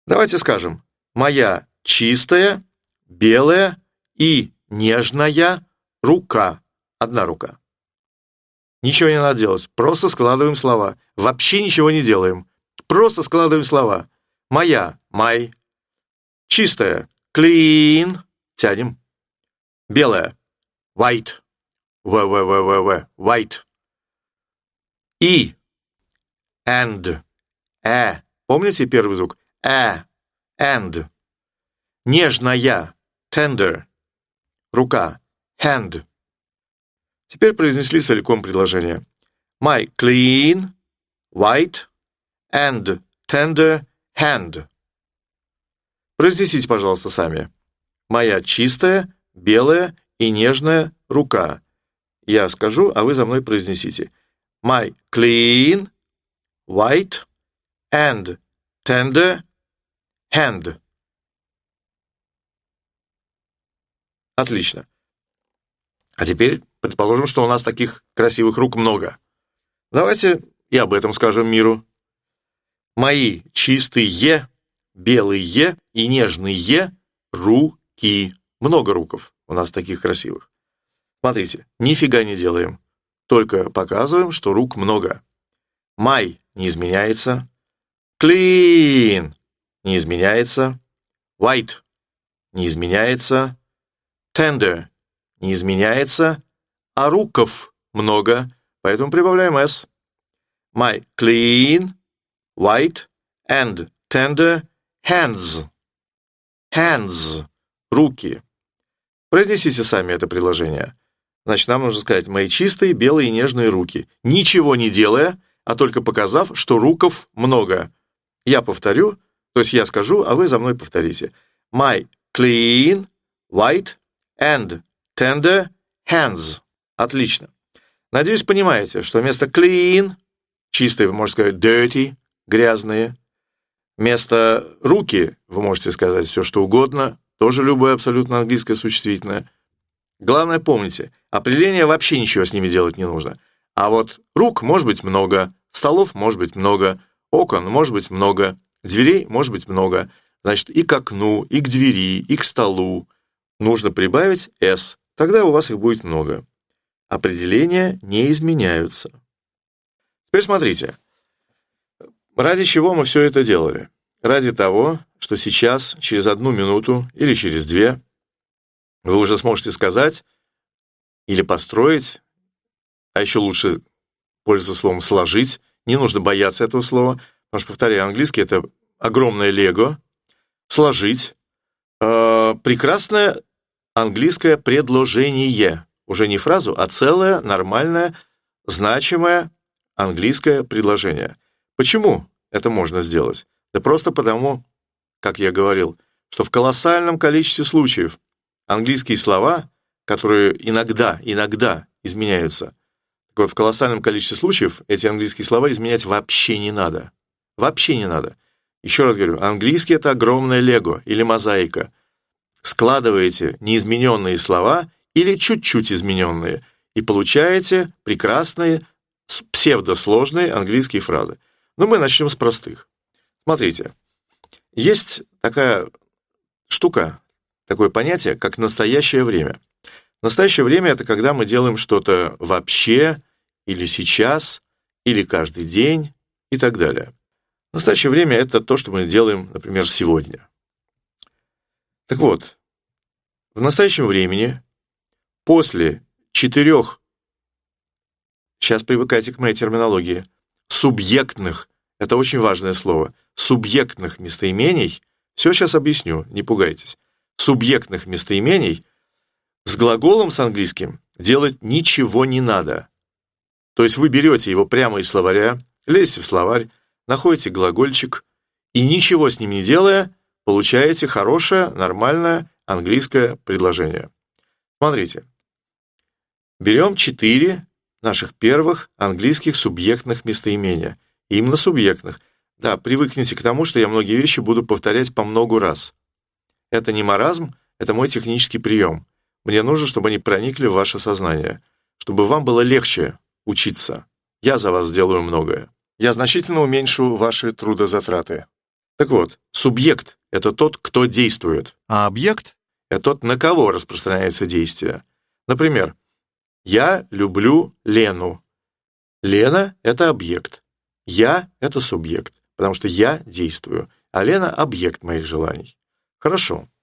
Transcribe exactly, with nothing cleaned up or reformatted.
Давайте скажем: моя чистая, белая и нежная рука. Одна рука. Ничего не надо делать, просто складываем слова. Вообще ничего не делаем. Просто складываем слова. Моя, my. Чистая, clean. Тянем. Белая, white. В-в-в-в-в. White. И. And. Э. Помните первый звук? Э. And. Нежная. Tender. Рука. Hand. Теперь произнесли целиком предложение. My clean, white and tender hand. Произнесите, пожалуйста, сами. Моя чистая, белая и нежная рука. Я скажу, а вы за мной произнесите. My clean, white and tender hand. Отлично. А теперь предположим, что у нас таких красивых рук много. Давайте и об этом скажем миру. Мои чистые, белые и нежные руки. Много руков у нас таких красивых. Смотрите, нифига не делаем. Только показываем, что рук много. My не изменяется. Clean не изменяется. White не изменяется. Tender не изменяется, а руков много, поэтому прибавляем s. My clean, white and tender hands. Hands. Руки. Произнесите сами это предложение. Значит, нам нужно сказать «мои чистые, белые и нежные руки», ничего не делая, а только показав, что руков много. Я повторю, то есть я скажу, а вы за мной повторите. My clean, white and tender hands. Отлично. Надеюсь, понимаете, что вместо clean, чистые, вы можете сказать dirty, грязные. Вместо руки вы можете сказать все, что угодно, тоже любое абсолютно английское существительное. Главное, помните, определение вообще ничего с ними делать не нужно. А вот рук может быть много, столов может быть много, окон может быть много, дверей может быть много. Значит, и к окну, и к двери, и к столу нужно прибавить s. Тогда у вас их будет много. Определения не изменяются. Теперь смотрите. Ради чего мы все это делали? Ради того, что сейчас, через одну минуту или через две, вы уже сможете сказать или построить, а еще лучше пользоваться словом «сложить». Не нужно бояться этого слова, потому что, повторяю, английский — это огромное лего. Сложить. Э, прекрасное английское предложение. Уже не фразу, а целое, нормальное, значимое английское предложение. Почему это можно сделать? Да просто потому, как я говорил, что в колоссальном количестве случаев английские слова, которые иногда, иногда изменяются, так вот, в колоссальном количестве случаев эти английские слова изменять вообще не надо. Вообще не надо. Еще раз говорю, английский — это огромное лего или мозаика. Складываете неизмененные слова или чуть-чуть измененные и получаете прекрасные псевдосложные английские фразы. Но мы начнем с простых. Смотрите, есть такая штука, такое понятие, как настоящее время. Настоящее время — это когда мы делаем что-то вообще, или сейчас, или каждый день, и так далее. Настоящее время — это то, что мы делаем, например, сегодня. Так вот, в настоящем времени, после четырех, сейчас привыкайте к моей терминологии, субъектных, это очень важное слово, субъектных местоимений, все сейчас объясню, не пугайтесь, субъектных местоимений с глаголом с английским делать ничего не надо. То есть вы берете его прямо из словаря, лезете в словарь, находите глагольчик и, ничего с ним не делая, получаете хорошее, нормальное английское предложение. Смотрите. Берем четыре наших первых английских субъектных местоимения. Именно субъектных. Да, привыкните к тому, что я многие вещи буду повторять по многу раз. Это не маразм, это мой технический прием. Мне нужно, чтобы они проникли в ваше сознание, чтобы вам было легче учиться. Я за вас сделаю многое. Я значительно уменьшу ваши трудозатраты. Так вот, субъект — это тот, кто действует. А объект? Это тот, на кого распространяется действие. Например, «Я люблю Лену». Лена — это объект. Я — это субъект, потому что я действую, а Лена — объект моих желаний. Хорошо.